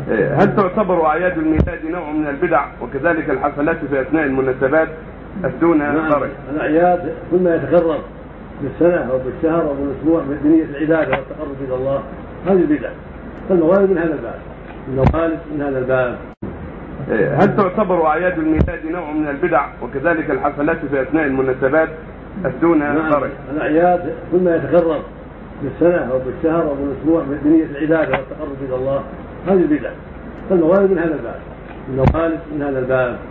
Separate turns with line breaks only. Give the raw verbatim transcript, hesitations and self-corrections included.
هل تعتبر أعياد الميلاد نوع من البدع وكذلك الحفلات في أثناء المناسبات أفتونا؟
نعم، الأعياد كل ما يتقرب بالسنة أو بالشهر أو بالأسبوع بنية العبادة والتقرب إلى الله هذه بدع، فالموالد من هذا الباب، الموالد من هذا الباب.
هل تعتبر أعياد الميلاد نوع من البدع وكذلك الحفلات في أثناء المناسبات أفتونا؟
نعم، الأعياد كل ما يتقرب بالسنة أو بالشهر أو بالأسبوع بنية العبادة والتقرب إلى الله هذه بدع، فالموالد من هذا الباب، الموالد من هذا الباب.